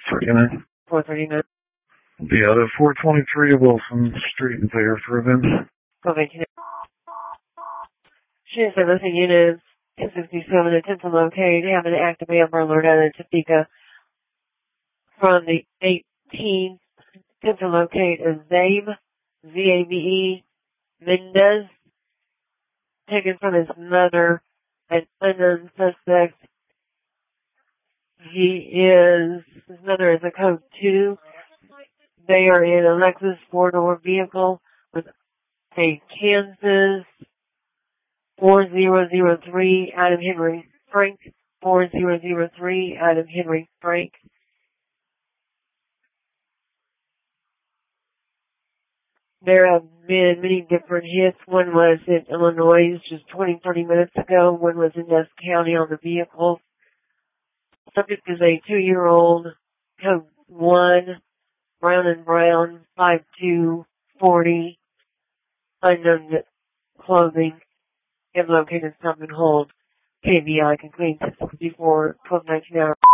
439. 439. Yeah, the 423 Wilson Street is there for events. Okay. Shooting for missing units. 267 attempt to locate. Have an active Amber Alert out of Topeka from the 18th. Attempt to locate a Zabe, Z-A-B-E, Mendez, taken from his mother, an unknown suspect. His mother is a code 2. They are in a Lexus 4-door vehicle with a Kansas 4003 Adam Henry Frank. 4003 Adam Henry Frank. There have been many different hits. One was in Illinois just 20-30 minutes ago. One was in Ness County on the vehicle. Subject is a 2-year-old, code 1, brown and brown, 5'2", 40, unknown clothing, and located stop and hold. KBI concluding 664, 1219 hours.